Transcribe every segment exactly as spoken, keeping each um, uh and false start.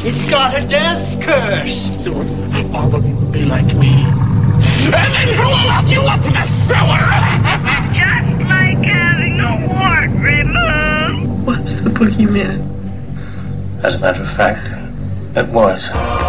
It's got a death curse. So all of you will be like me. And then who will lock you up in the sewer? Just like having a wart removed. What's the boogeyman? As a matter of fact, it was.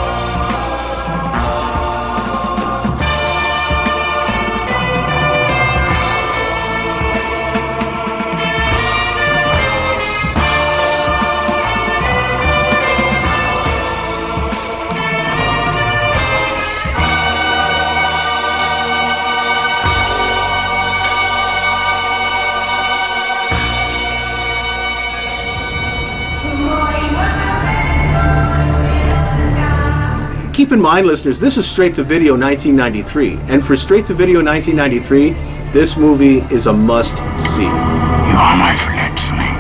Keep in mind, listeners, this is Straight to Video nineteen ninety-three, and for Straight to Video nineteen ninety-three, this movie is a must-see. You are my fledgling.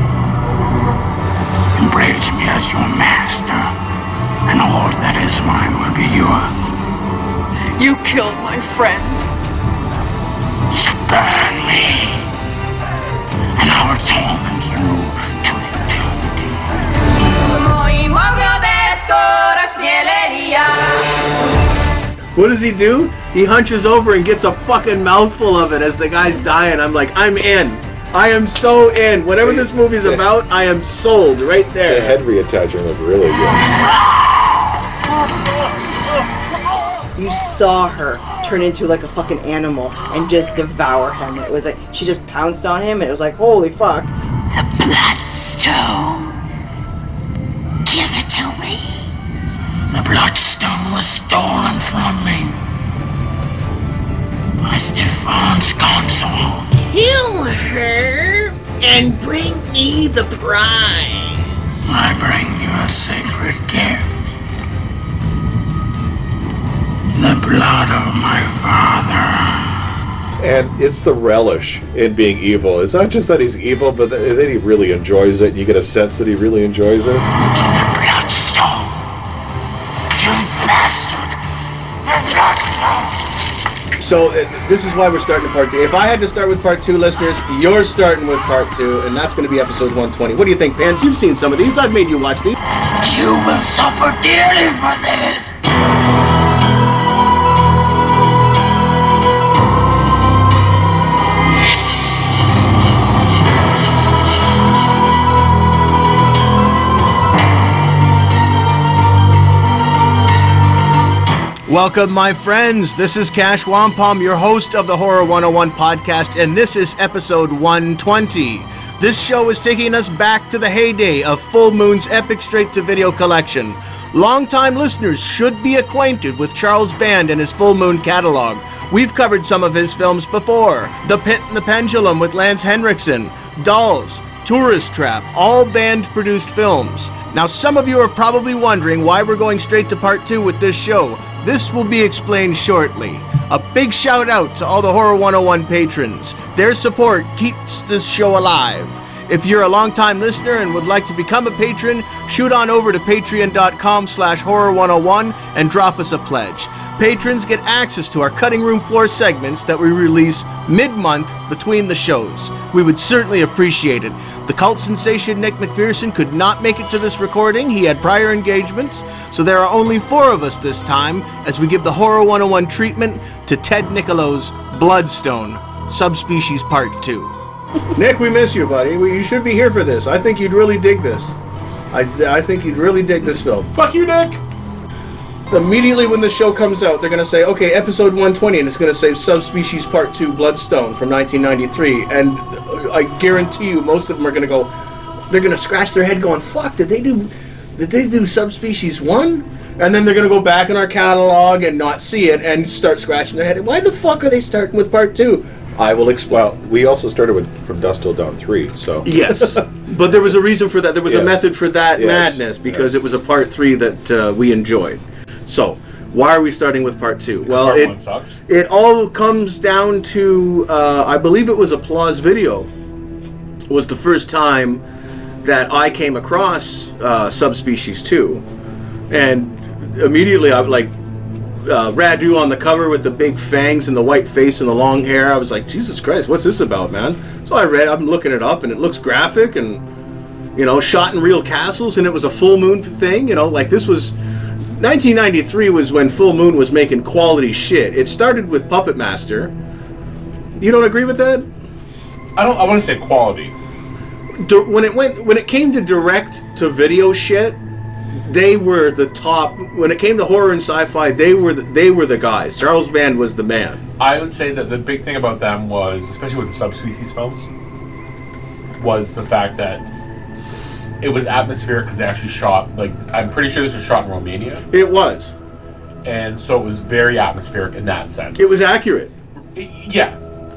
Embrace me as your master, and all that is mine will be yours. You killed my friends. Spurn me, and I will torment you to eternity. What does he do? He hunches over and gets a fucking mouthful of it as the guy's dying. I'm like, I'm in. I am so in. Whatever this movie's about, I am sold right there. The head reattachment was really good. You saw her turn into like a fucking animal and just devour him. It was like, she just pounced on him and it was like, holy fuck. The Bloodstone. Give it to me. The Bloodstone was stolen from me by Stefan's console. Kill her and bring me the prize. I bring you a sacred gift. The blood of my father. And it's the relish in being evil. It's not just that he's evil, but that he really enjoys it. You get a sense that he really enjoys it. The Bloodstone. You bastard. The Bloodstone. So uh, this is why we're starting part two. If I had to start with part two, listeners, you're starting with part two, and that's going to be episode one twenty. What do you think, Pants? You've seen some of these. I've made you watch these. You will suffer dearly for this. Welcome, my friends. This is Cash Wampum, your host of the Horror one oh one podcast, and this is episode one twenty. This show is taking us back to the heyday of Full Moon's epic straight-to-video collection. Longtime listeners should be acquainted with Charles Band and his Full Moon catalog. We've covered some of his films before. The Pit and the Pendulum with Lance Henriksen, Dolls, Tourist Trap, all Band-produced films. Now, some of you are probably wondering why we're going straight to part two with this show. This will be explained shortly. A big shout out to all the Horror one oh one patrons. Their support keeps this show alive. If you're a longtime listener and would like to become a patron, shoot on over to patreon.com slash horror 101 and drop us a pledge. Patrons get access to our cutting room floor segments that we release mid-month between the shows. We would certainly appreciate it. The cult sensation Nick McPherson could not make it to this recording. He had prior engagements, so there are only four of us this time as we give the Horror one oh one treatment to Ted Nicolo's Bloodstone, Subspecies Part two. Nick, we miss you, buddy. You should be here for this. I think you'd really dig this. I, I think you'd really dig this film. Fuck you, Nick! Immediately when the show comes out, they're going to say, okay, episode one twenty, and it's going to say Subspecies Part two, Bloodstone from nineteen ninety-three, and I guarantee you most of them are going to go, they're going to scratch their head going, fuck, did they do, did they do Subspecies one? And then they're going to go back in our catalog and not see it and start scratching their head. Why the fuck are they starting with Part two? I will explain. Well, we also started with From Dusk Till Dawn three, so... Yes, but there was a reason for that. There was yes. a method for that yes. madness, because yes. it was a Part three that uh, we enjoyed. So, why are we starting with Part two? Well, part it, one sucks. It all comes down to, uh, I believe it was Applause Video, was the first time that I came across uh, Subspecies two. And immediately I was like, uh, Radu on the cover with the big fangs and the white face and the long hair. I was like, Jesus Christ, what's this about, man? So I read, I'm looking it up, and it looks graphic, and you know, shot in real castles, and it was a full moon thing. You know, like this was nineteen ninety-three was when Full Moon was making quality shit. It started with Puppet Master. You don't agree with that? I don't. I wouldn't say quality. Du- when it went, when it came to direct to video shit, they were the top. When it came to horror and sci-fi, they were the, they were the guys. Charles Band was the man. I would say that the big thing about them was, especially with the subspecies films, was the fact that it was atmospheric because they actually shot. Like, I'm pretty sure this was shot in Romania. It was, and so it was very atmospheric in that sense. It was accurate. Yeah.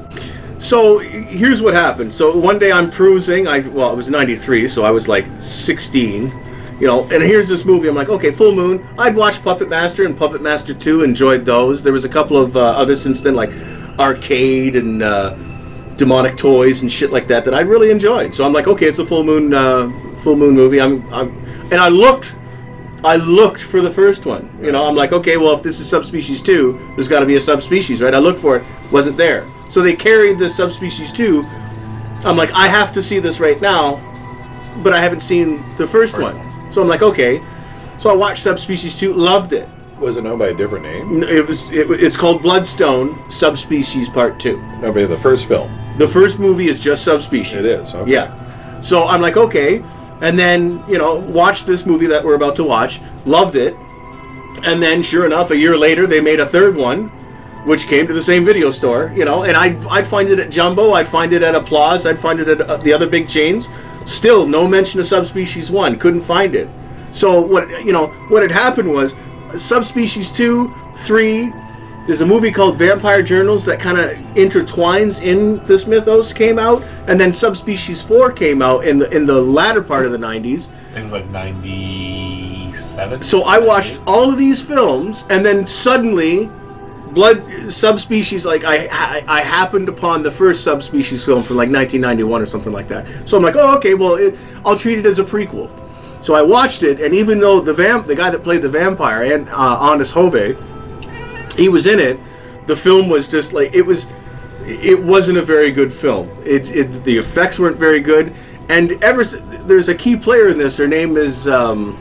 So here's what happened. So one day I'm cruising. I well, it was ninety-three, so I was like sixteen, you know. And here's this movie. I'm like, okay, Full Moon. I'd watched Puppet Master and Puppet Master two. Enjoyed those. There was a couple of uh, others since then, like Arcade and uh, Demonic Toys and shit like that that I really enjoyed. So I'm like, okay, it's a Full Moon, uh, Full Moon movie. I'm, I'm, and I looked. I looked for the first one. You know, I'm like, okay, well, if this is Subspecies two, there's got to be a Subspecies, right? I looked for it, wasn't there. So they carried this Subspecies two. I'm like, I have to see this right now, but I haven't seen the first one. So I'm like, okay. So I watched Subspecies two, loved it. Was it known by a different name? It was. It, it's called Bloodstone, Subspecies Part two. No, but the first film. The first movie is just Subspecies. It is, okay. Yeah. So I'm like, okay. And then, you know, watched this movie that we're about to watch, loved it, and then, sure enough, a year later, they made a third one, which came to the same video store, you know, and I'd, I'd find it at Jumbo, I'd find it at Applause, I'd find it at uh, the other big chains. Still, no mention of Subspecies one, couldn't find it. So, what, you know, what had happened was, Subspecies two, three, there's a movie called Vampire Journals that kind of intertwines in this mythos, came out, and then Subspecies four came out in the in the latter part of the nineties. Things like ninety-seven. So I watched all of these films, and then suddenly, Blood Subspecies, like I, I I happened upon the first Subspecies film from like nineteen ninety-one or something like that. So I'm like, oh, okay, well, it, I'll treat it as a prequel. So I watched it, and even though the vamp, the guy that played the vampire, and uh, Anders Hove, he was in it, the film was just like, it was, it wasn't a very good film. It, it the effects weren't very good, and ever there's a key player in this. Her name is, um,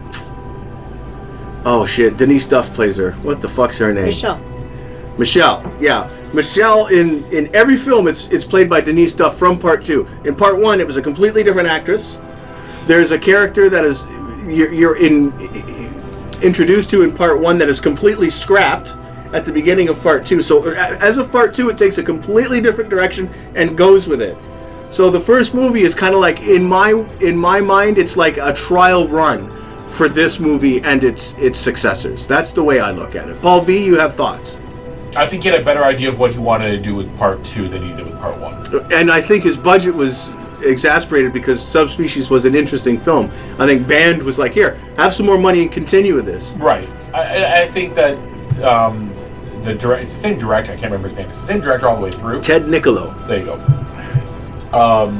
oh shit, Denise Duff plays her. What the fuck's her name? Michelle. Michelle, yeah. Michelle, in, in every film, it's it's played by Denise Duff from part two. In part one, it was a completely different actress. There's a character that is, you're, you're in, introduced to in part one that is completely scrapped at the beginning of part two. So as of part two, it takes a completely different direction and goes with it. So the first movie is kind of like, in my in my mind, it's like a trial run for this movie and its its successors. That's the way I look at it. Paul B., you have thoughts? I think he had a better idea of what he wanted to do with part two than he did with part one. And I think his budget was exasperated because Subspecies was an interesting film. I think Band was like, here, have some more money and continue with this. Right. I, I think that um, the direct, it's the same director. I can't remember his name. It's the same director all the way through. Ted Niccolo. There you go. Um,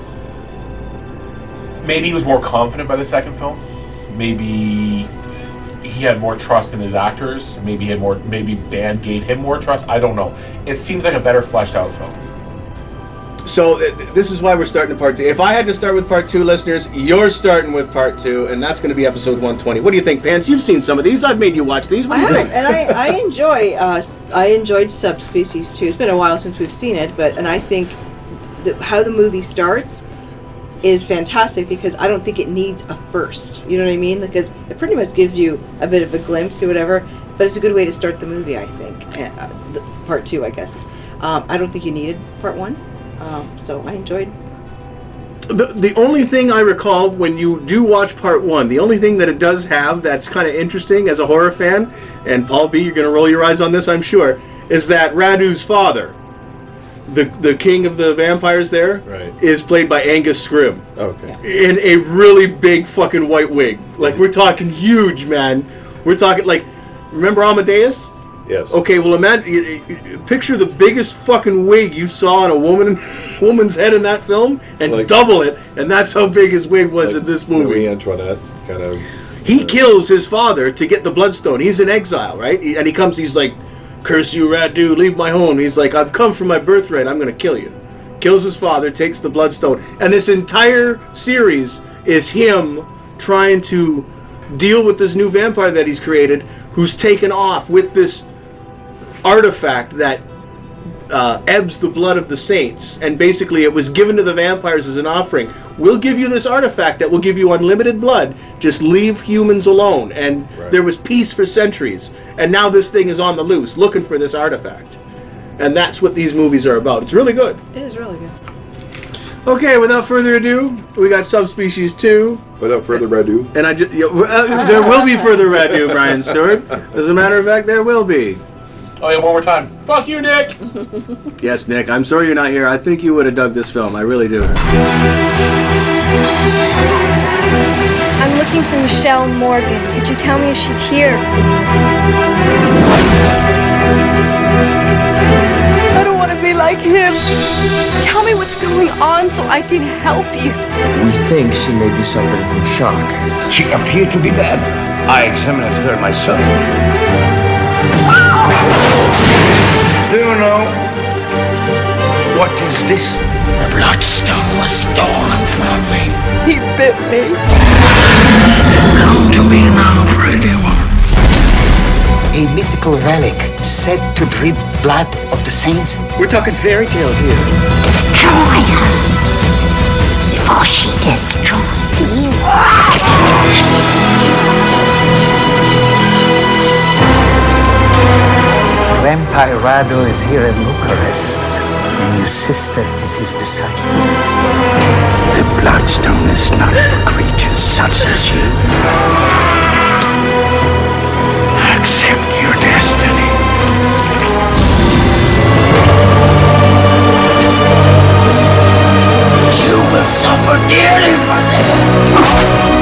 maybe he was more confident by the second film. Maybe he had more trust in his actors. Maybe he had more. Maybe Band gave him more trust. I don't know. It seems like a better fleshed out film. So th- this is why we're starting part two. If I had to start with part two, listeners, you're starting with part two, and that's going to be episode one twenty. What do you think, Pants? You've seen some of these. I've made you watch these. What do I you have, think? and I, I enjoy. Uh, I enjoyed Subspecies too. It's been a while since we've seen it, but and I think that how the movie starts is fantastic because I don't think it needs a first. You know what I mean? Because it pretty much gives you a bit of a glimpse or whatever. But it's a good way to start the movie, I think. Uh, the, part two, I guess. Um, I don't think you needed part one. Um, so I enjoyed. The the only thing I recall when you do watch part one, the only thing that it does have that's kind of interesting as a horror fan, and Paul B., you're going to roll your eyes on this, I'm sure, is that Radu's father, the the king of the vampires there, right, is played by Angus Scrimm. Okay. In a really big fucking white wig. Like, we're talking huge, man. We're talking, like, remember Amadeus? Yes. Okay, well, imagine, picture the biggest fucking wig you saw on a woman, woman's head in that film, and like, double it, and that's how big his wig was like in this movie. Marie Antoinette, kind of. He uh, kills his father to get the Bloodstone. He's in exile, right? And he comes, he's like, curse you, Radu, leave my home. He's like, I've come for my birthright, I'm going to kill you. Kills his father, takes the Bloodstone. And this entire series is him trying to deal with this new vampire that he's created, who's taken off with this artifact that uh, ebbs the blood of the saints, and basically it was given to the vampires as an offering. We'll give you this artifact that will give you unlimited blood, just leave humans alone. And right. there was peace for centuries, and now this thing is on the loose looking for this artifact, and that's what these movies are about. It's really good. It is really good. Okay, without further ado, we got Subspecies two. Without further ado. And I just, yeah, uh, there will be further ado, Brian Stewart. As a matter of fact, there will be. Oh yeah, one more time. Fuck you, Nick! Yes, Nick, I'm sorry you're not here. I think you would have dug this film. I really do. I'm looking for Michelle Morgan. Could you tell me if she's here, please? I don't want to be like him. Tell me what's going on so I can help you. We think she may be suffering from shock. She appeared to be dead. I examined her myself. Do you know what is this? The bloodstone was stolen from me. He bit me. Belong to me now, pretty one. A mythical relic said to drip blood of the saints. We're talking fairy tales here. Destroy her before she destroys you. Vampire Rado is here in Bucharest, and your sister is his disciple. The bloodstone is not for creatures such as you. Accept your destiny. You will suffer dearly for this.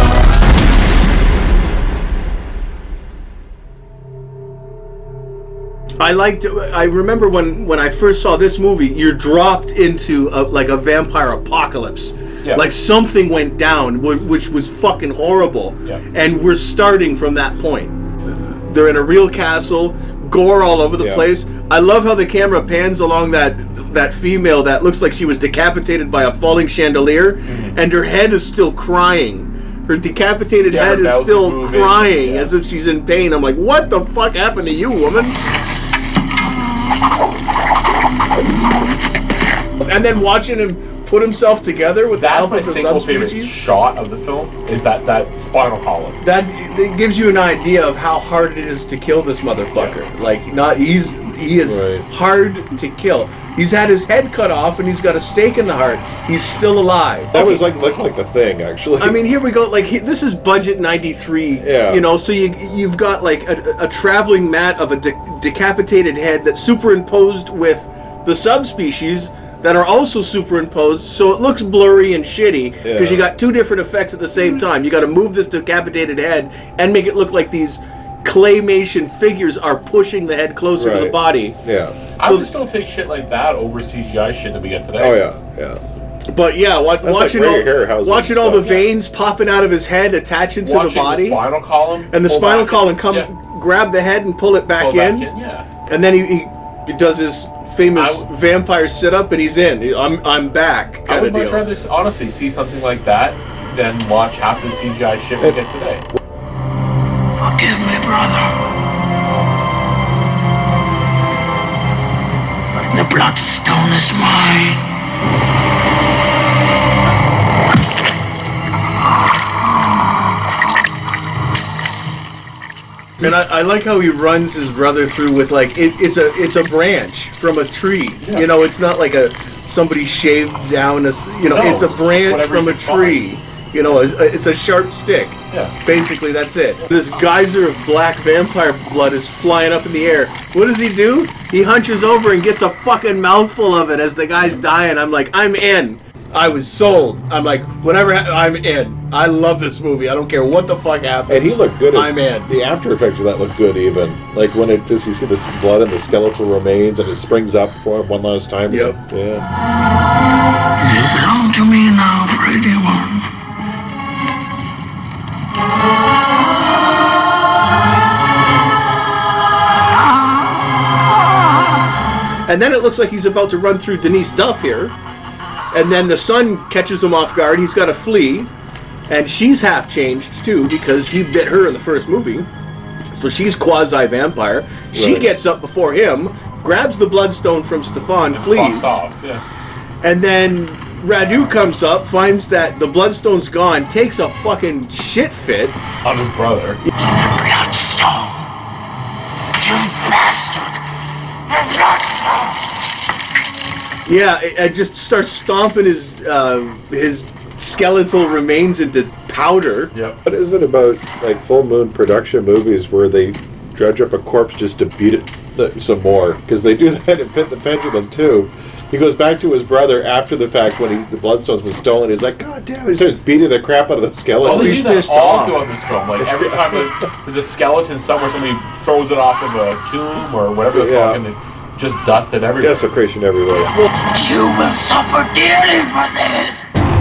I liked. I remember when, when I first saw this movie, you're dropped into a, like a vampire apocalypse. Yeah. Like something went down, which was fucking horrible. Yeah. And we're starting from that point. They're in a real castle, gore all over the yeah. place. I love how the camera pans along that that female that looks like she was decapitated by a falling chandelier, mm-hmm. and her head is still crying. Her decapitated yeah, head her is still is crying yeah. as if she's in pain. I'm like, what the fuck happened to you, woman? And then watching him put himself together with That's the help my of the single favorite subspecies. shot of the film is that, that spinal column. That it gives you an idea of how hard it is to kill this motherfucker. Yeah. Like, not he's he is right. hard to kill. He's had his head cut off and he's got a stake in the heart. He's still alive. That okay. was like like like the thing, actually. I mean, here we go. Like he, this is budget ninety-three. Yeah. You know, so you you've got like a, a traveling mat of a de- decapitated head that's superimposed with the subspecies that are also superimposed, so it looks blurry and shitty because yeah. you got two different effects at the same time. You got to move this decapitated head and make it look like these claymation figures are pushing the head closer right. to the body. Yeah. I so would still take shit like that over C G I shit that we get today. Oh yeah, yeah. But yeah, wa- watching like all, watching all the veins yeah. popping out of his head, attaching to watching the body, the spinal column, and the spinal column come yeah. grab the head and pull it back, pull in. back in. Yeah. And then he, he, he does his famous w- vampire sit up, and he's in. I'm I'm back. I would much deal. rather honestly see something like that than watch half the C G I shit we get today. Forgive me, brother. The bloodstone is mine. And I, I like how he runs his brother through with like it, it's a it's a branch from a tree. Yeah. You know, it's not like a somebody shaved down a you know no, it's a branch from a tree. Find. You know, it's, it's a sharp stick. Yeah. Basically, that's it. This geyser of black vampire blood is flying up in the air. What does he do? He hunches over and gets a fucking mouthful of it as the guy's dying. I'm like, I'm in. I was sold. I'm like, whatever, ha- I'm in. I love this movie. I don't care what the fuck happens. And he looked good. As, I'm in. The after effects of that look good, even like when it just you see the blood and the skeletal remains, and it springs up for one last time. Yep. Yeah. You belong to me now, pretty one. And then it looks like he's about to run through Denise Duff here. And then the son catches him off guard. He's got to flee. And she's half changed, too, because he bit her in the first movie. So she's quasi-vampire. She Right. gets up before him, grabs the bloodstone from Stefan, flees. Fucks off, yeah. And then Radu comes up, finds that the bloodstone's gone, takes a fucking shit fit. On his brother. Bloodstone! You bastard! The bloodstone! Yeah, and just starts stomping his uh, his skeletal remains into powder. Yep. What is it about like full moon production movies where they dredge up a corpse just to beat it th- some more? Because they do that in Pit the Pendulum too. He goes back to his brother after the fact when he, the bloodstone's been stolen. He's like, God damn it. He starts beating the crap out of the skeleton. Oh, they he's do that pissed all off. throughout this film. Like every time that there's a skeleton somewhere, somebody throws it off of a tomb or whatever the Yeah. fuck, and they just dust it everywhere. Desecration everywhere. You will suffer dearly for this!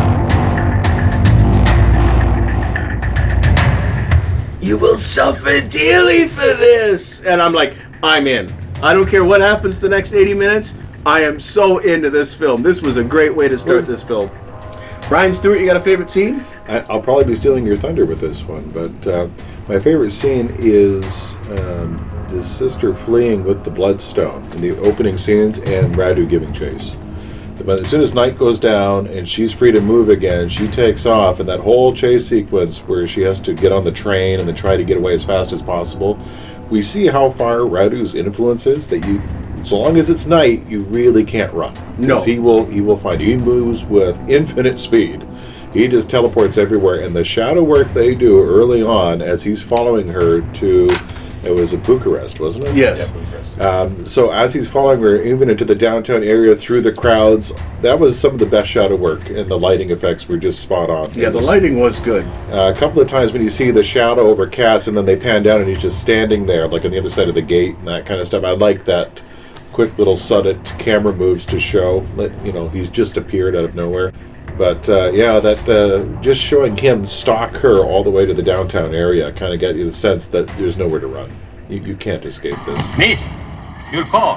You will suffer dearly for this! And I'm like, I'm in. I don't care what happens the next eighty minutes. I am so into this film. This was a great way to start Was- this film. Brian Stewart, you got a favorite scene? I, I'll probably be stealing your thunder with this one, but uh, my favorite scene is um, the sister fleeing with the bloodstone in the opening scenes and Radu giving chase. But as soon as night goes down and she's free to move again, she takes off, and that whole chase sequence where she has to get on the train and then try to get away as fast as possible, we see how far Radu's influence is, that you, so long as it's night, you really can't run. No. 'Cause he will, he will find you. He moves with infinite speed. He just teleports everywhere, and the shadow work they do early on as he's following her to, it was a Bucharest, wasn't it? Yes. Um, so as he's following her even into the downtown area through the crowds, that was some of the best shadow work, and the lighting effects were just spot on. Yeah, It the was- lighting was good. uh, a couple of times when you see the shadow over Cass and then they pan down and he's just standing there like on the other side of the gate and that kind of stuff. I like that quick little sudden camera moves to show that, you know, he's just appeared out of nowhere. But uh, yeah, that uh, just showing him stalk her all the way to the downtown area kind of got you the sense that there's nowhere to run. You, you can't escape this. Miss, your call.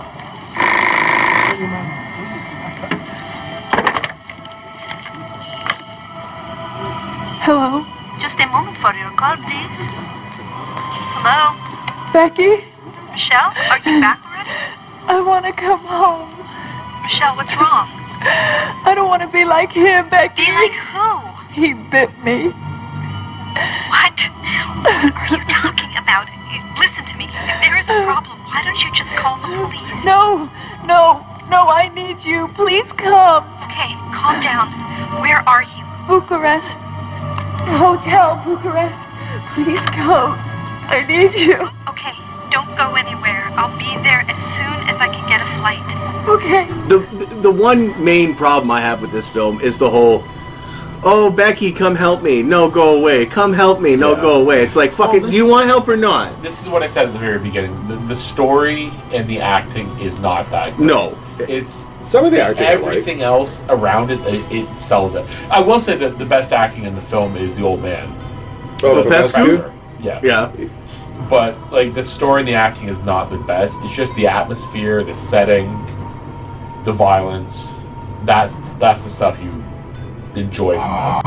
Hello? Just a moment for your call, please. Hello? Becky? Michelle, are you back already? I want to come home. Michelle, what's wrong? I don't want to be like him, Becky. Be like who? He bit me. What? What are you talking about? Listen to me. If there is a problem, why don't you just call the police? No, no, no, I need you. Please come. Okay, calm down. Where are you? Bucharest. Hotel Bucharest. Please come. I need you. Okay, don't go anywhere. I'll be there as soon as I can get a flight. Okay. The the one main problem I have with this film is the whole, oh, Becky, come help me. No, go away. Come help me. No, Yeah. go away. It's like, fucking, Well, do you this- want help or not? This is what I said at the very beginning. The, the story and the acting is not that good. No. It's Some of the acting I like. everything else around it, it, it sells it. I will say that the best acting in the film is the old man. Oh, The the best best dude? Yeah. Yeah. But like the story and the acting is not the best. It's just the atmosphere, the setting, the violence. That's that's the stuff you enjoy from this.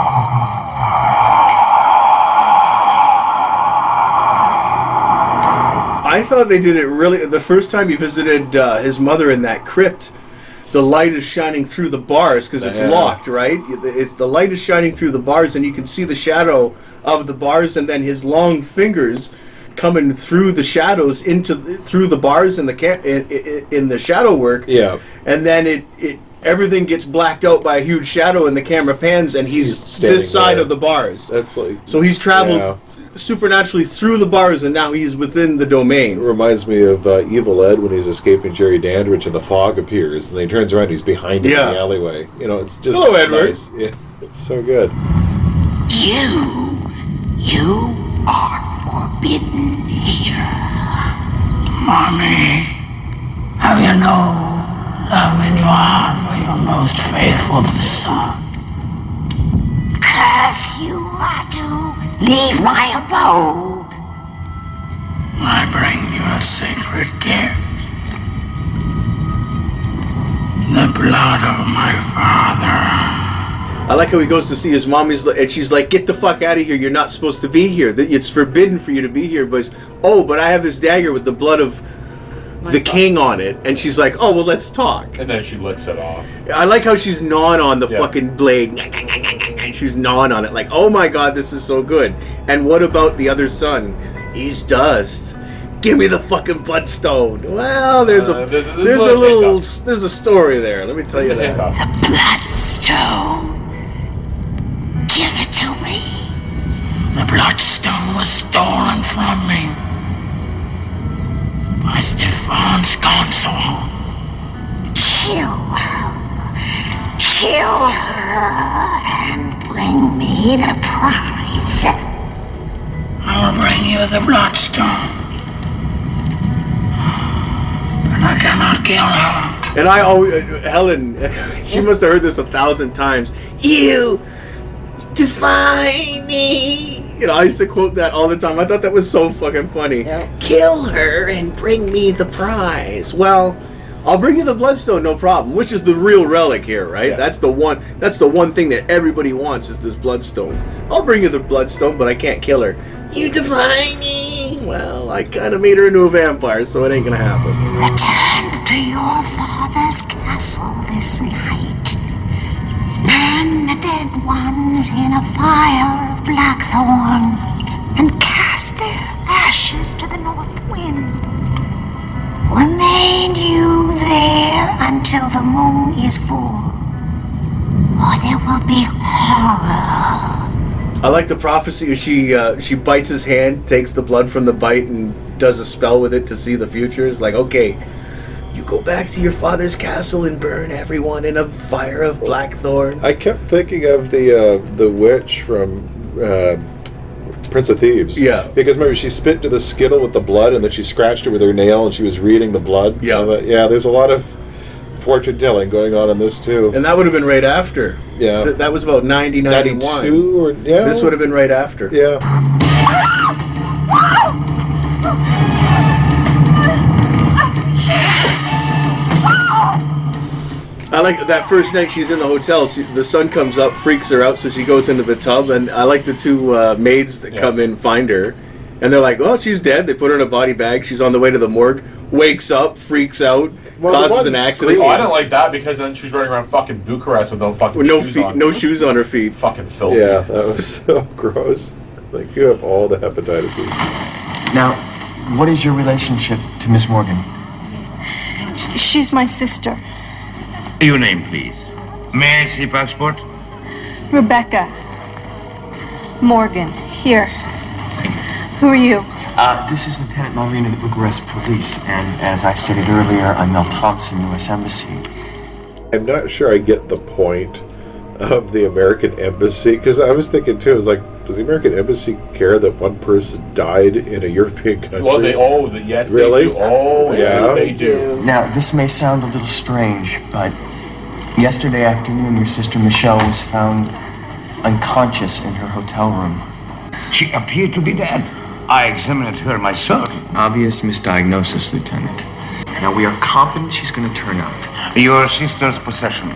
I thought they did it really. The first time he visited uh, his mother in that crypt, the light is shining through the bars because it's Yeah. locked, right? It's, the light is shining through the bars, and you can see the shadow of the bars, and then his long fingers coming through the shadows into the, through the bars in the ca- in, in, in the shadow work. Yeah. And then it it everything gets blacked out by a huge shadow, and the camera pans, and he's, He's standing this side there. of the bars. That's like So he's traveled Yeah. supernaturally through the bars, and now he's within the It domain. reminds me of uh, Evil Ed when he's escaping Jerry Dandridge and the fog appears, and then he turns around and he's behind him Yeah. in the alleyway. You know, it's just Hello, Edward. nice. Yeah, it's so good. You, you are forbidden here. Mommy, how you know love in your heart for your most faithful son? Curse you, Radu. Leave my abode. I bring you a sacred gift. The blood of my father. I like how he goes to see his mom, he's, and she's like, get the fuck out of here, you're not supposed to be here. It's forbidden for you to be here. But, oh, but I have this dagger with the blood of My the God. king on it. And she's like, oh, well, let's talk. And then she licks it off. I like how she's gnawing on the yeah. fucking blade. She's gnawing on it like, oh my God, this is so good. And what about the other son? He's dust. Give me the fucking bloodstone. Well, there's a uh, there's, there's, there's a little hiccup. There's a story there. Let me tell there's you that. Hiccup. The bloodstone. Give it to me. The bloodstone was stolen from me by Stefan's console. Kill her. Kill her and bring me the prize. I'll bring you the bloodstone. And I cannot kill her. And I always, Helen, she must have heard this a thousand times. You defy me. You know, I used to quote that all the time. I thought that was so fucking funny. Yep. Kill her and bring me the prize. Well, I'll bring you the bloodstone, no problem. Which is the real relic here, right? Yeah. That's the one. That's the one thing that everybody wants is this bloodstone. I'll bring you the bloodstone, but I can't kill her. You defy me. Well, I kind of made her into a vampire, so it ain't gonna happen. Return to your father's castle this night. Burn the dead ones in a fire of blackthorn and cast their ashes to the north wind. Remain you there until the moon is full, or there will be horror. I like the prophecy. She uh, she bites his hand, takes the blood from the bite, and does a spell with it to see the future. It's like, okay, you go back to your father's castle and burn everyone in a fire of blackthorn. I kept thinking of the uh, the witch from uh, Prince of Thieves. Yeah. Because remember, she spit into the skittle with the blood, and then she scratched it with her nail, and she was reading the blood. Yeah. Thought, yeah, there's a lot of fortune telling going on in this too. And that would have been right after. Yeah. Th- that was about ninety, ninety-one. ninety-two or, yeah. This would have been right after. Yeah. I like that first night she's in the hotel. She, the sun comes up, freaks her out, so she goes into the tub. And I like the two uh, maids that yeah. come in, find her, and they're like, "Oh, she's dead." They put her in a body bag. She's on the way to the morgue. Wakes up, freaks out, well, causes an accident. Oh, I don't like that because then she's running around fucking Bucharest with no fucking with no shoes feet, on. no shoes on her feet. Fucking filthy. Yeah, that was so gross. Like, you have all the hepatitis. Now, what is your relationship to Miss Morgan? She's my sister. Your name, please. May I see passport? Rebecca. Morgan. Here. Who are you? Uh, this is Lieutenant Malrina at Bucharest Police, and as I stated earlier, I'm Mel Thompson, U S Embassy. I'm not sure I get the point of the American Embassy, because I was thinking too, I was like, does the American Embassy care that one person died in a European country? Well, they, oh, the, yes, really? they do. Oh, yeah. yes, they do. Now, this may sound a little strange, but yesterday afternoon, your sister Michelle was found unconscious in her hotel room. She appeared to be dead. I examined her myself. Obvious misdiagnosis, Lieutenant. Now, we are confident she's going to turn up. Your sister's possession.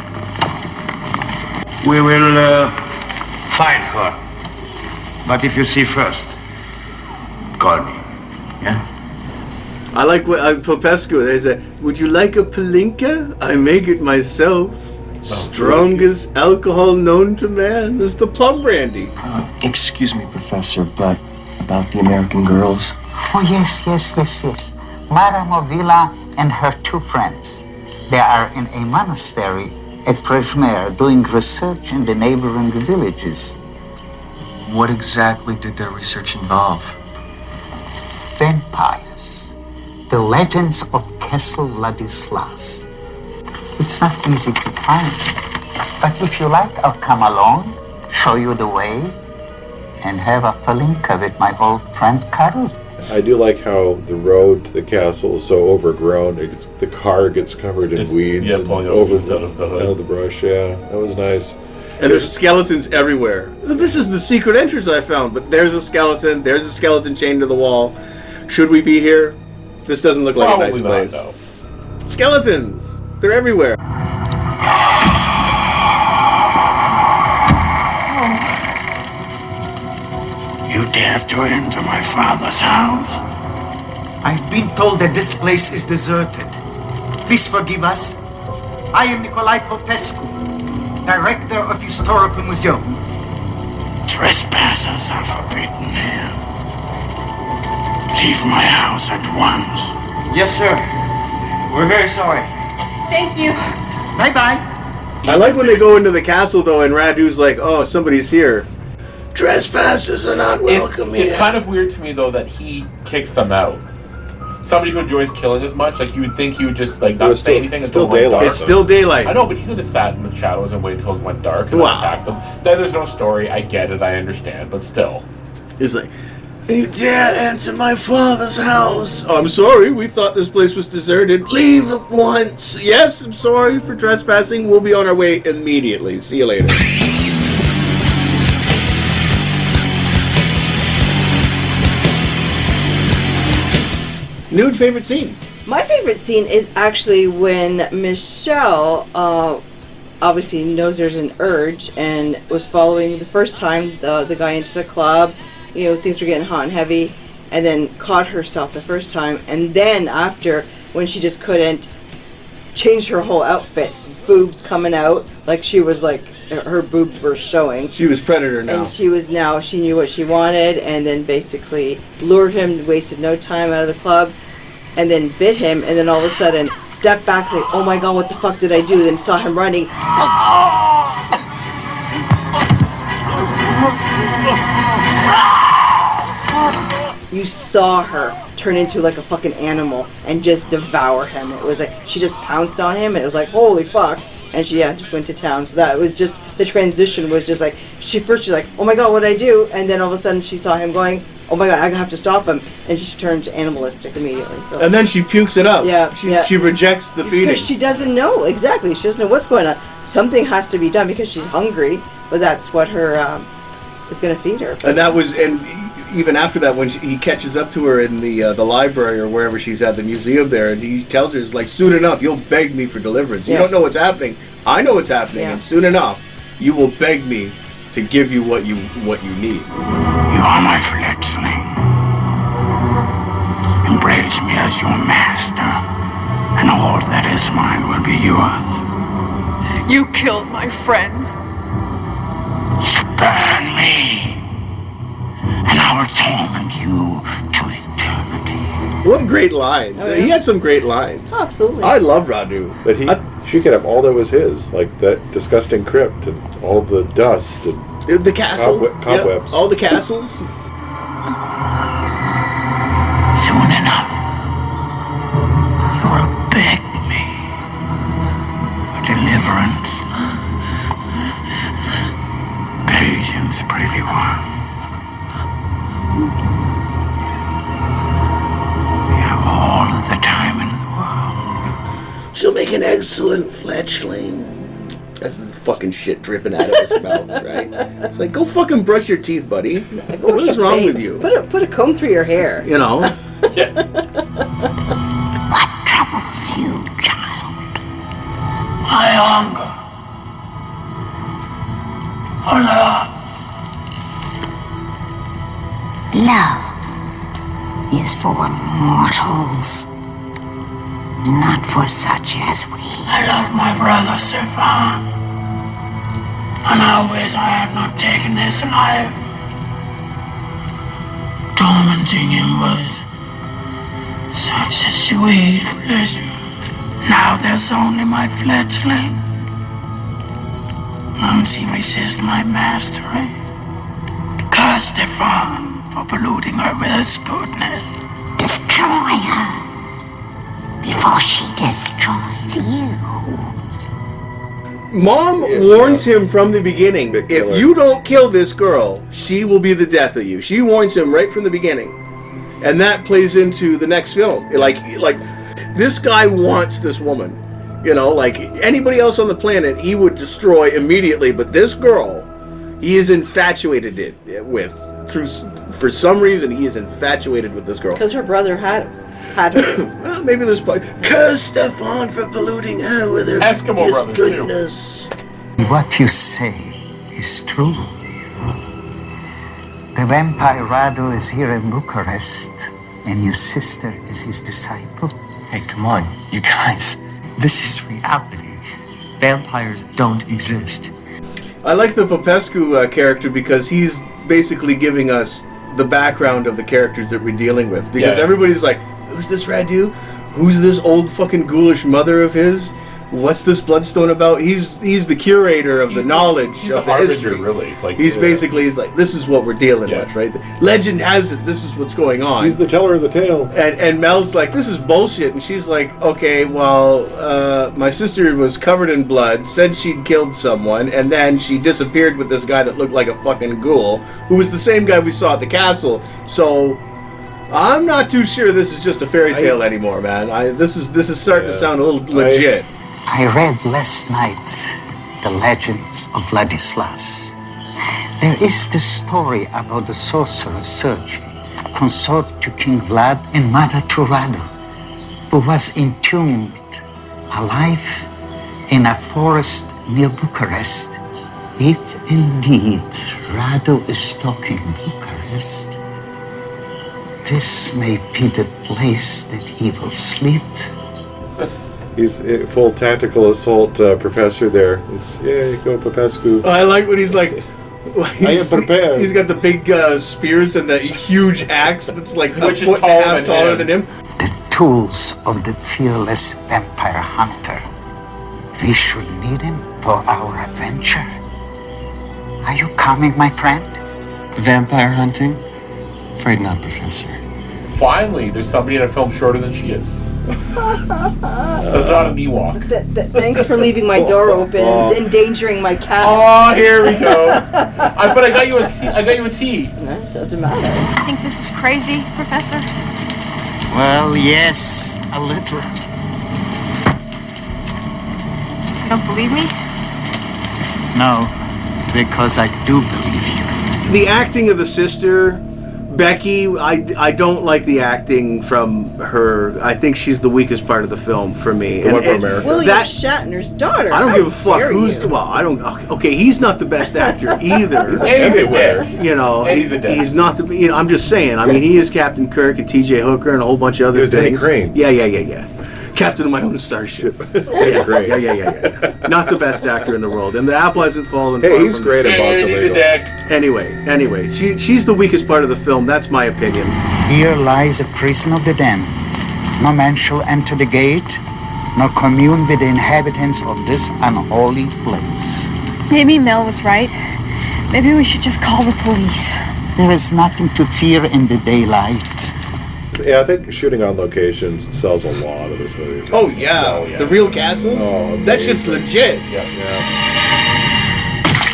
We will uh, find her. But if you see first, call me. Yeah? I like what uh, Popescu. There's a, would you like a Palinka? I make it myself. Oh, Strongest alcohol known to man is the plum brandy. Uh, excuse me, Professor, but about the American girls? Oh, yes, yes, yes, yes. Mara Movila and her two friends. They are in a monastery at Prejmer doing research in the neighboring villages. What exactly did their research involve? Vampires. The legends of Kessel Ladislas. It's not easy to find. But if you like, I'll come along, show you the way, and have a palinka with my old friend Karol. I do like how the road to the castle is so overgrown. It's, the car gets covered in it's, weeds yeah, and over the, out of the hood. Out of the brush. Yeah, that was nice. And there's skeletons everywhere. This is the secret entrance I found, but there's a skeleton. There's a skeleton chained to the wall. Should we be here? This doesn't look like Probably a nice not, place. though. Skeletons. They're everywhere. dare to enter my father's house? I've been told that this place is deserted. Please forgive us. I am Nicolae Popescu, Director of Historical Museum. Trespassers are forbidden here. Leave my house at once. Yes, sir. We're very sorry. Thank you. Bye-bye. I like when they go into the castle, though, and Radu's like, oh, somebody's here. Trespassers are not welcome It's, it's kind of weird to me, though, that he kicks them out. Somebody who enjoys killing as much, like, you would think he would just, like, not say still, anything still until it went daylight. dark. It's still daylight. I know, but he could have sat in the shadows and waited until it went dark and Wow. attacked them. Then there's no story. I get it. I understand. But still. He's like, you dare enter my father's house? Oh, I'm sorry. We thought this place was deserted. Leave at once. Yes, I'm sorry for trespassing. We'll be on our way immediately. See you later. Nude favorite scene? My favorite scene is actually when Michelle uh, obviously knows there's an urge and was following the first time the, the guy into the club. You know, things were getting hot and heavy, and then caught herself the first time. And then after, when she just couldn't change her whole outfit, boobs coming out, like she was like, her boobs were showing. She was Predator now. And she was now, she knew what she wanted, and then basically lured him, wasted no time out of the club, and then bit him, and then all of a sudden stepped back like, oh my god, what the fuck did I do? Then saw him running. You saw her turn into like a fucking animal and just devour him. It was like, she just pounced on him, and it was like, holy fuck. And she, yeah, just went to town. So that was just, the transition was just like, she first, she's like, oh my god, what did I do? And then all of a sudden she saw him going, oh my god, I have to stop him. And she turned animalistic immediately. So. And then she pukes it up. Yeah, She, yeah. she rejects the feeding. Because she doesn't know, exactly. She doesn't know what's going on. Something has to be done because she's hungry, but that's what her, um, is going to feed her. And that was, and even after that, when she, he catches up to her in the uh, the library or wherever she's at, the museum there, and he tells her, it's like, soon enough, you'll beg me for deliverance. You Yeah. don't know what's happening. I know what's happening, Yeah. and soon enough, you will beg me to give you what you what you need. You are my fledgling. Embrace me as your master, and all that is mine will be yours. You killed my friends. Spurn me, and I will torment you to eternity. What great lines. Oh, yeah. He had some great lines. Oh, absolutely. I love Radu. But he, I- she could have all that was his, like that disgusting crypt and all the dust and The castle. Cobwe- cobwebs. Yeah, all the castles. Soon enough, you will beg me for deliverance. Patience, pretty one. We have all of the time in the world. She'll make an excellent fledgling. That's this fucking shit dripping out of his mouth, right? It's like, go fucking brush your teeth, buddy. What is wrong with you? Put a, put a comb through your hair. You know? What troubles you, child? My hunger for love. Love is for mortals, not for such as we. I love my brother Stefan, and I wish I had not taken his life. Tormenting him was such a sweet pleasure. Now there's only my fledgling. Once he resists my mastery, curse Stefan for polluting her with his goodness. Destroy her before she destroys you. Mom warns him from the beginning, if you don't kill this girl, she will be the death of you. She warns him right from the beginning. And that plays into the next film. Like, like this guy wants this woman. You know, like anybody else on the planet, he would destroy immediately. But this girl, he is infatuated it, with. Through, for some reason, he is infatuated with this girl. Because her brother had had her. Well, maybe there's probably curse Stefan for polluting her with her Eskimo his brothers, goodness. What you say is true. The vampire Radu is here in Bucharest, and your sister is his disciple. Hey, come on, you guys. This is reality. Vampires don't exist. I like the Popescu uh, character because he's basically giving us the background of the characters that we're dealing with. Because Yeah. everybody's like, who's this Radu? Who's this old fucking ghoulish mother of his? What's this bloodstone about? He's he's the curator of He's the the- knowledge he's of the the harbinger, history. really. Like, he's yeah. basically he's like, this is what we're dealing Yeah. with, right? Legend has it. This is what's going on. He's the teller of the tale. And and Mel's like, this is bullshit, and she's like, okay, well, uh, my sister was covered in blood, said she'd killed someone, and then she disappeared with this guy that looked like a fucking ghoul, who was the same guy we saw at the castle. So I'm not too sure this is just a fairy tale I, anymore, man. I this is this is starting yeah. to sound a little legit. I read last night the legends of Ladislas. There is the story about the sorcerer Serge, consort to King Vlad and mother to Radu, who was entombed alive in a forest near Bucharest. If indeed Radu is stalking Bucharest, this may be the place that he will sleep. He's a full tactical assault uh, professor there. It's, yeah, go Popescu. I like when he's like, he's, am prepared. He's got the big uh, spears and the huge axe that's like a Which is foot and a taller half than taller him. than him. The tools of the fearless vampire hunter. We should need him for our adventure. Are you coming, my friend? Vampire hunting? Afraid not, Professor. Finally, there's somebody in a film shorter than she is. That's not an Ewok. Th- th- thanks for leaving my door open and endangering my cat. Oh, here we go. I, but I got you a tea. I got you a tea. That doesn't matter. I think this is crazy, Professor. Well, yes, a little. So you don't believe me? No, because I do believe you. The acting of the sister, Becky, I, I don't like the acting from her. I think she's the weakest part of the film for me. The one from it's- America. William that- Shatner's daughter. I don't How give a fuck dare who's you. well. I don't. Okay, he's not the best actor either. And he's a dick. You know, And he's a dick. he's not the. You know, I'm just saying. I mean, he is Captain Kirk and T J Hooker and a whole bunch of other He was Danny things. Crane. Yeah, yeah, yeah, yeah. Captain of my own starship. Danny Crane. Yeah, yeah, yeah, yeah. Not the best actor in the world, and the apple hasn't fallen. Hey, far he's from great the- at Boston And he's a Legal. dick. Anyway, anyway, she she's the weakest part of the film. That's my opinion. Here lies the prison of the damned. No man shall enter the gate, nor commune with the inhabitants of this unholy place. Maybe Mel was right. Maybe we should just call the police. There is nothing to fear in the daylight. Yeah, I think shooting on locations sells a lot of this movie. Oh yeah, Oh, yeah. the real castles. Oh, that shit's amazing. legit. Yeah. Yeah.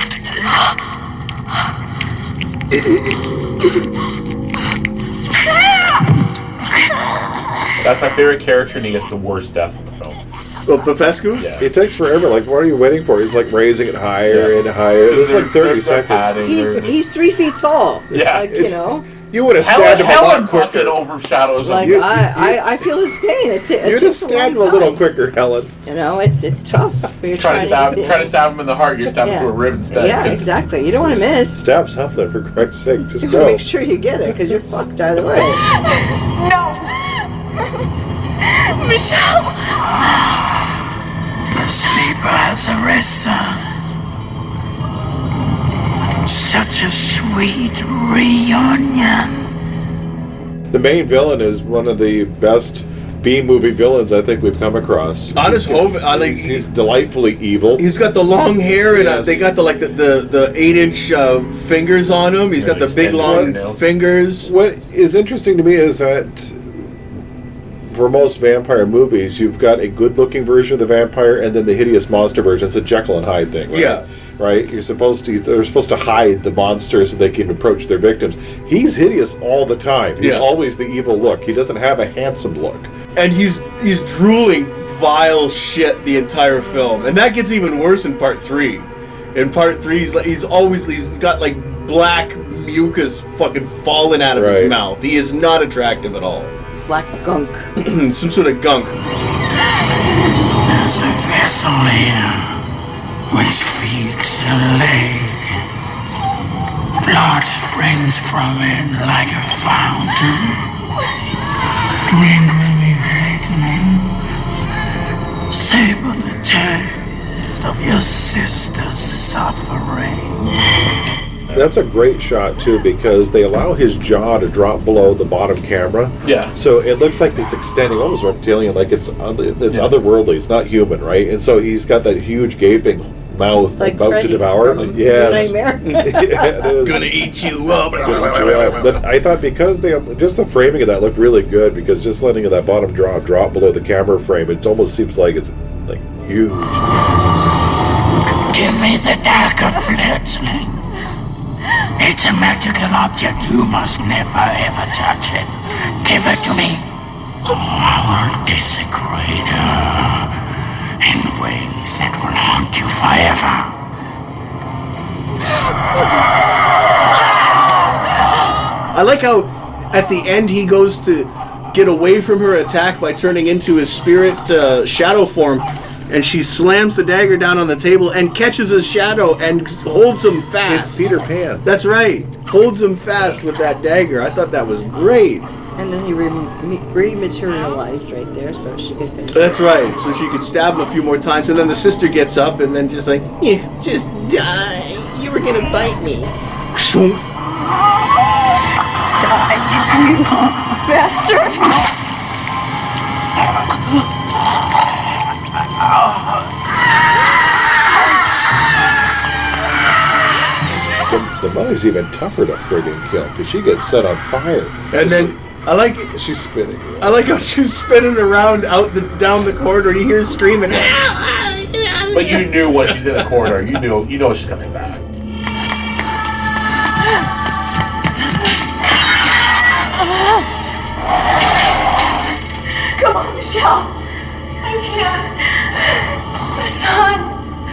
That's my favorite character, and he gets the worst death in the film. Well, Popescu. Yeah. It takes forever. Like, what are you waiting for? He's like raising it higher Yeah. and higher. It's They're- like thirty they're- they're seconds. padding. He's They're- he's three feet tall. Yeah, like, you it's- know. You would have Helen, stabbed him a Helen lot fucking quicker. overshadows him. Like You- I, I, I feel his pain. It, t- it You takes just a stabbed him long a little time. quicker, Helen. You know, it's it's tough. When you're Trying to stab, get trying to in. stab him in the heart. You stab him Yeah. through a rib instead. Yeah, 'cause- exactly. You don't want to miss. Stab something, for Christ's sake. Just You go. gotta make sure you get it because you're fucked either way. No! Michelle! The sleeper has arisen. Such a sweet reunion. The main villain is one of the best B-movie villains I think we've come across. Honest Hov, I like. He's, he's delightfully evil. He's got the long hair and uh, Yes. they got the like the the, the eight inch uh, fingers on him. He's got the big extended long nails. fingers. What is interesting to me is that for most vampire movies, you've got a good-looking version of the vampire and then the hideous monster version. It's a Jekyll and Hyde thing, right? Yeah. Right? You're supposed to. They're supposed to hide the monster so they can approach their victims. He's hideous all the time. He's Yeah. always the evil look. He doesn't have a handsome look. And he's he's drooling vile shit the entire film, and that gets even worse in part three. In part three, he's like he's always he's got like black mucus fucking falling out of Right. his mouth. He is not attractive at all. Black gunk. Some sort of gunk. There's a vessel here which feeds the lake. Blood springs from it like a fountain. Drink with me, Fledgling. Savor the taste of your sister's suffering. That's a great shot too, because they allow his jaw to drop below the bottom camera. Yeah. So it looks like it's extending, almost reptilian, like it's other, it's Yeah. otherworldly. It's not human, right? And so he's got that huge gaping mouth like about Freddy to devour. from Yes. Nightmare. Yeah, it is. Gonna eat you up. Gonna eat you up. But I thought because they just the framing of that looked really good, because just letting that bottom jaw drop below the camera frame, it almost seems like it's like huge. Give me the dagger, Fledgling. It's a magical object. You must never ever touch it. Give it to me. Or I will desecrate her in ways that will haunt you forever. I like how at the end he goes to get away from her attack by turning into his spirit uh, shadow form, and she slams the dagger down on the table and catches his shadow and holds him fast. It's Peter Pan. That's right. Holds him fast with that dagger. I thought that was great. And then he re- me- rematerialized right there so she could finish. That's right. So she could stab him a few more times, and then the sister gets up and then just like, yeah, just die. You were gonna bite me. Shoom. Die, you bastard! The, the mother's even tougher to friggin' kill, because she gets set on fire. And then I like it. She's spinning. I like how she's spinning around out the down the corridor. And you hear her screaming. But you knew when she's in the corridor. You knew. You know she's coming back. Come on, Michelle. I can't. The sun.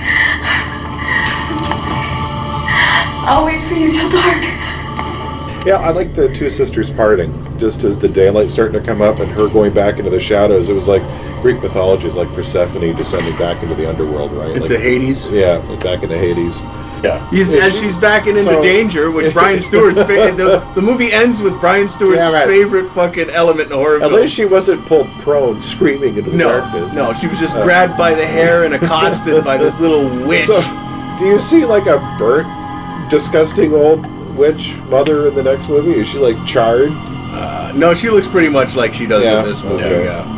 I'll wait for you till dark. Yeah, I like the two sisters parting, just as the daylight starting to come up and her going back into the shadows. It was like Greek mythology is like Persephone descending back into the underworld, right? Into like, Hades? Yeah, back into Hades. Yeah. He's, as she's backing into So- danger with Brian Stewart's fa- the, the movie ends with Brian Stewart's Damn it. favorite fucking element in a horror At film. least she wasn't pulled prone, screaming into the no, darkness. no, she was just Uh, grabbed by the hair and accosted by this little witch. So, do you see like a burnt, disgusting old witch mother in the next movie? Is she like charred? Uh, no, she looks pretty much like she does Yeah, in this movie. okay. Yeah.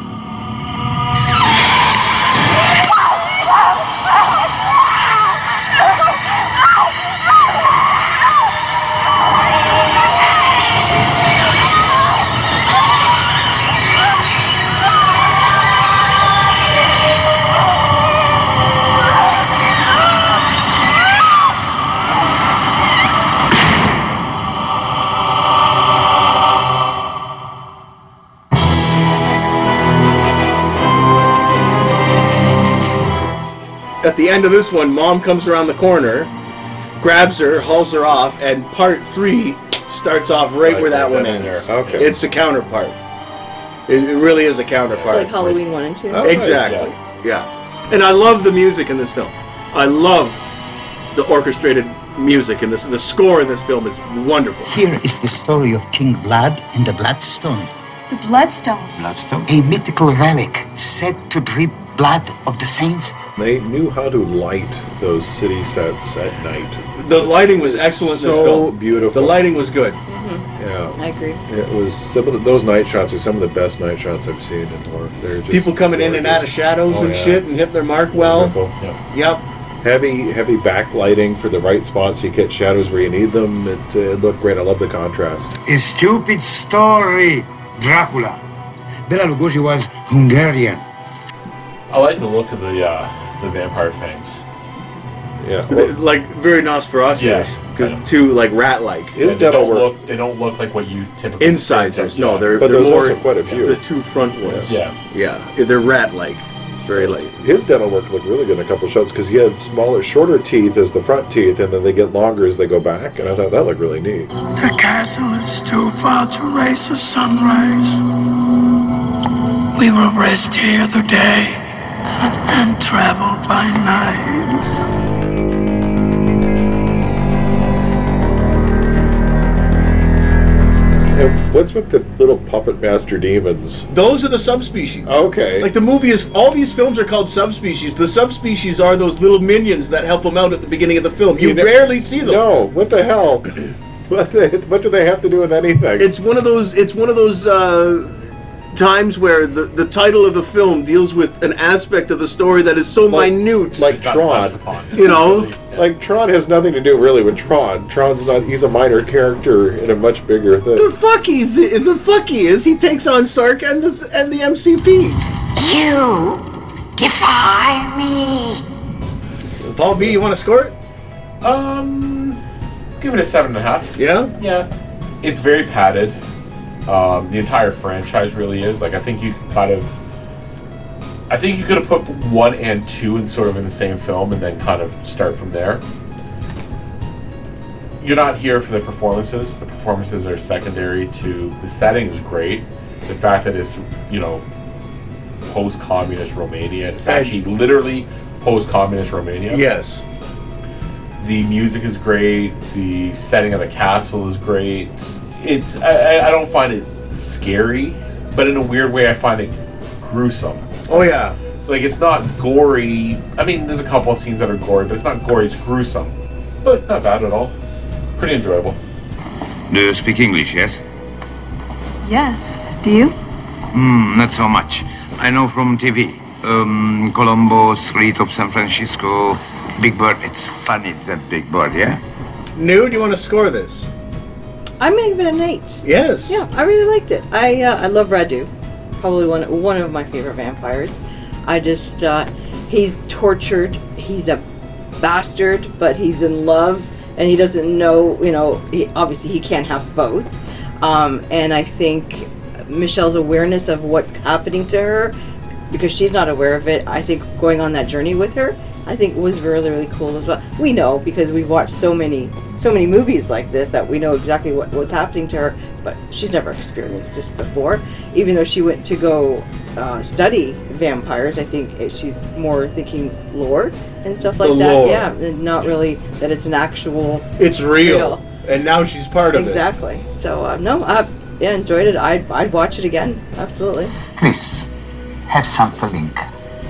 At the end of this one, Mom comes around the corner, grabs her, hauls her off, and part three starts off right, Right, where that right one then ends. and there. Okay. It's a counterpart. It, it really is a counterpart. It's like Halloween one and two. Oh, nice. Exactly. Yeah. And I love the music in this film. I love the orchestrated music in this. The score in this film is wonderful. Here is the story of King Vlad and the Bloodstone. The Bloodstone. Bloodstone? A mythical relic said to drip blood of the saints. They knew how to light those city sets at night. The lighting was excellent in this So film. beautiful. The lighting was good. Yeah. I agree. It was some of the, those night shots are some of the best night shots I've seen in horror. They're just People coming in and out of gorgeous. shadows Oh, and yeah. shit and hitting their mark well. Wonderful. Yep. Heavy, heavy backlighting for the right spots. You get shadows where you need them. It, uh, it looked great. I love the contrast. A stupid story, Dracula. Bela Lugosi was Hungarian. I like the look of the uh, the vampire fangs. Yeah. Like very Nosferatu. Yeah. Because too like rat-like. His And they dental don't work. look. They don't look like what you typically Incisors. think No, of, they're But they're there's more also quite a few. the two front ones. Yeah. Yeah. They're rat-like. Very light. His dental work looked really good in a couple of shots because he had smaller, shorter teeth as the front teeth, and then they get longer as they go back. And I thought that looked really neat. The castle is too far to raise the sunrise. We will rest here the day and travel by night. What's with the little puppet master demons? Those are the subspecies. Okay. Like the movie is, all these films are called subspecies. The subspecies are those little minions that help them out at the beginning of the film. You, You know- rarely see them. No, what the hell? What, the, what do they have to do with anything? It's one of those. It's one of those uh, times where the the title of the film deals with an aspect of the story that is so Like- minute. like It's not Tron. touched upon. You know? Like, Tron has nothing to do really with Tron. Tron's not, he's a minor character in a much bigger thing. The fuck he's the fuck he is. He takes on Sark and the and the M C P. You defy me. Paul B, you want to score it? Um, give it a seven and a half. Yeah. Yeah, it's very padded. Um, the entire franchise really is. Like, I think you could kind of, I think you could have put one and two in sort of in the same film, and then kind of start from there. You're not here for the performances. The performances are secondary to the setting is great. The fact that it's, you know, post-communist Romania. It's actually literally post-communist Romania. Yes. The music is great. The setting of the castle is great. It's I, I- I don't find it scary, but in a weird way, I find it gruesome. Oh yeah. Like, it's not gory. I mean, there's a couple of scenes that are gory, but it's not gory. It's gruesome, but not bad at all. Pretty enjoyable. Do you speak English, yes? Yes. Do you? Hmm, not so much. I know from T V. Um, Colombo, Street of San Francisco, Big Bird. It's funny, that Big Bird, yeah? New, do you want to score this? I'm gonna give it an eight. Yes. Yeah, I really liked it. I uh, I love Radu. Probably one one of my favorite vampires. I just uh, he's tortured. He's a bastard, but he's in love, and he doesn't know. You know, he, obviously he can't have both. Um, and I think Michelle's awareness of what's happening to her, because she's not aware of it. I think going on that journey with her, I think was really really cool as well. We know because we've watched so many so many movies like this that we know exactly what, what's happening to her, but she's never experienced this before. Even though she went to go uh, study vampires, I think it, she's more thinking lore and stuff like The that. lore. Yeah, and not really that it's an actual. It's real, and now she's part of exactly. So uh, no, I yeah enjoyed it. I'd I'd watch it again. Absolutely. Please, have some Palinka.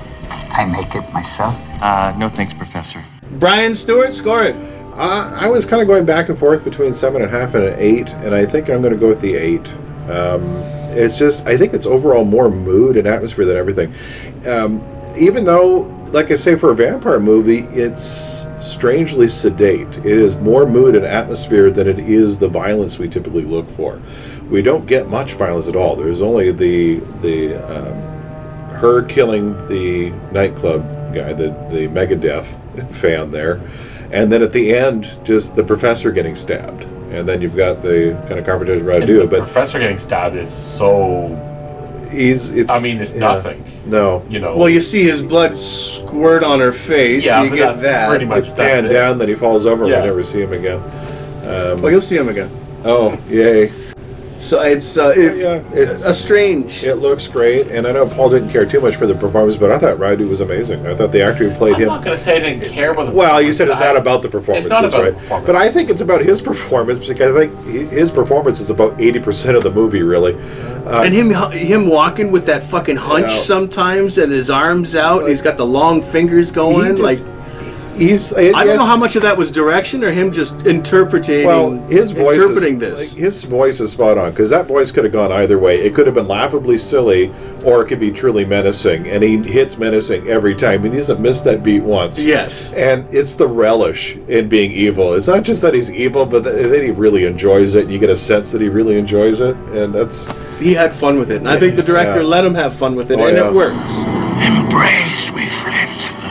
I make it myself. Uh, no thanks, Professor. it. Brian Stewart, score it. Uh, I was kind of going back and forth between seven and a half and an eight, and I think I'm going to go with the eight. Um, it's just, I think it's overall more mood and atmosphere than everything. Um, even though, like I say, for a vampire movie, it's strangely sedate. It is more mood and atmosphere than it is the violence we typically look for. We don't get much violence at all. There's only the the um, her killing the nightclub guy, the the Megadeth fan there. And then at the end, just the professor getting stabbed. And then you've got the kind of confrontation And Radu. the But professor getting stabbed is so. he's, it's, I mean, it's yeah. nothing. No. You know. Well, you see his blood squirt on her face. Yeah, you but get that's that. pretty much- Pan that's it. down, then he falls over, Yeah. and we never see him again. Um, Well, you'll see him again. oh, yay. So it's uh, it, Yeah, it's a strange. It looks great, and I know Paul didn't care too much for the performance, but I thought Radu was amazing. I thought the actor who played I'm him. not going to say I didn't care about the. Well, you said it's not I- about the performances, It's not about right? the performance. But I think it's about his performance because I think he- his performance is about eighty percent of the movie, really. Uh, And him him walking with that fucking hunch Yeah. sometimes, and his arms out, and he's got the long fingers going. He like just- he's. I don't know how much of that was direction or him just interpreting. Well, his voice interpreting is, this. like, his voice is spot on because that voice could have gone either way. It could have been laughably silly, or it could be truly menacing, and he hits menacing every time. He doesn't miss that beat once. Yes. And it's the relish in being evil. It's not just that he's evil, but that that he really enjoys it. You get a sense that he really enjoys it, and that's. He had fun with it, and I think the director Yeah. let him have fun with it, Oh, and yeah. it works. Embrace me, Flint.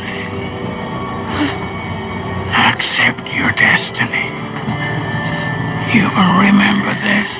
Accept your destiny. You will remember this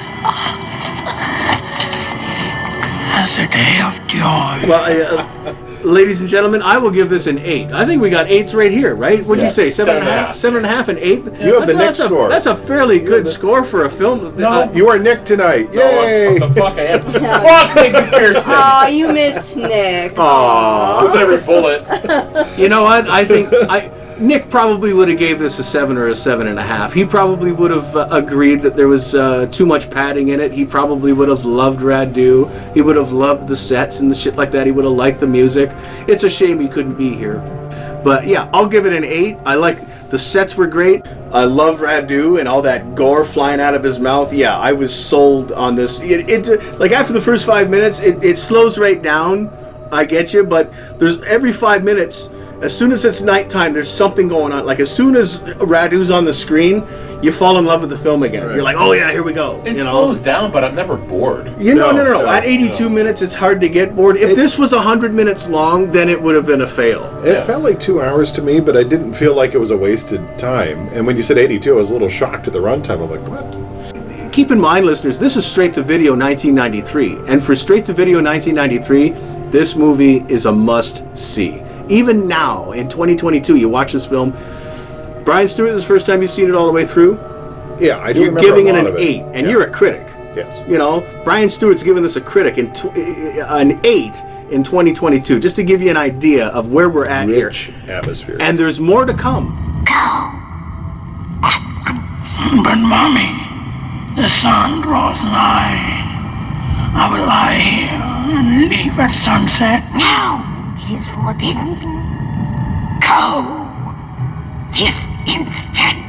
as a day of joy. Well, uh, ladies and gentlemen, I will give this an eight. I think we got eights right here, right? What'd Yeah. you say? Seven and a Seven and a half? half. Seven and a half and eight? You have That's the a- next that's a, score. That's a fairly good score for a film. No. Uh, You are Nick tonight. No, Yay! what the fuck I am. Fuck Nick McPherson. Oh, you miss Nick. Aw. With every bullet. You know what? I think I Nick probably would have gave this a seven or a seven and a half. He probably would have uh, agreed that there was uh, too much padding in it. He probably would have loved Radu. He would have loved the sets and the shit like that. He would have liked the music. It's a shame he couldn't be here. But yeah, I'll give it an eight. I like the sets were great. I love Radu and all that gore flying out of his mouth. Yeah, I was sold on this. It, it like after the first five minutes, it, it slows right down. I get you, but there's every five minutes. As soon as it's nighttime, there's something going on. Like, as soon as Radu's on the screen, you fall in love with the film again. Right. You're like, oh yeah, here we go. It you know? slows down, but I'm never bored. You know, no, no, no. no. At eighty-two no. minutes, it's hard to get bored. If it, this was one hundred minutes long, then it would have been a fail. It yeah. felt like two hours to me, but I didn't feel like it was a wasted time. And when you said eighty-two, I was a little shocked at the runtime. I'm like, what? Keep in mind, listeners, this is straight-to-video nineteen ninety-three. And for straight-to-video nineteen ninety-three, this movie is a must-see. Even now, in twenty twenty-two, you watch this film. Brian Stewart, this is the first time you've seen it all the way through. Yeah, I do. You're remember giving a it lot an of it. eight, and yeah. you're a critic. Yes. You know, Brian Stewart's giving this a critic and tw- an eight in twenty twenty-two, just to give you an idea of where we're at Rich here. atmosphere. And there's more to come. Go at once. But mommy, the sun draws nigh. I will lie here and leave at sunset. No. It is forbidden. Go this instant.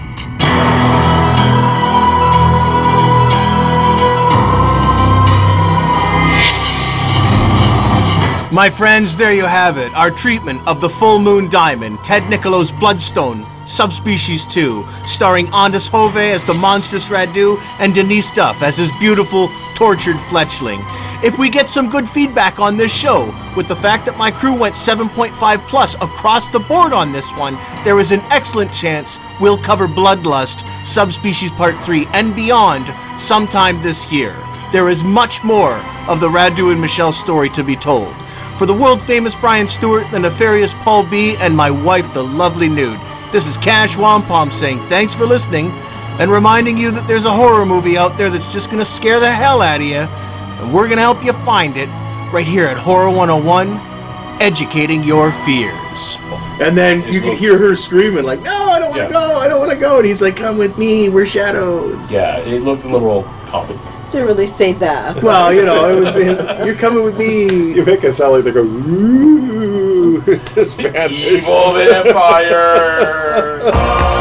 My friends, there you have it. Our treatment of the Full Moon Diamond, Ted Nicolo's Bloodstone, Subspecies two, starring Andis Hove as the monstrous Radu and Denise Duff as his beautiful, tortured fletchling. If we get some good feedback on this show, with the fact that my crew went seven point five plus across the board on this one, there is an excellent chance we'll cover Bloodlust, Subspecies Part three, and beyond sometime this year. There is much more of the Radu and Michelle story to be told. For the world-famous Brian Stewart, the nefarious Paul B., and my wife, the lovely Nude, this is Cash Wampum saying thanks for listening, and reminding you that there's a horror movie out there that's just going to scare the hell out of you, and we're going to help you find it right here at Horror one oh one, educating your fears. And then you can hear her screaming like, no, I don't want to Yeah. go, I don't want to go. And he's like, come with me, we're shadows. Yeah, it looked a little complicated. Didn't really say that. Well, you know, it was, you're coming with me. You make it sound like they go, ooh, this band Evil vampire.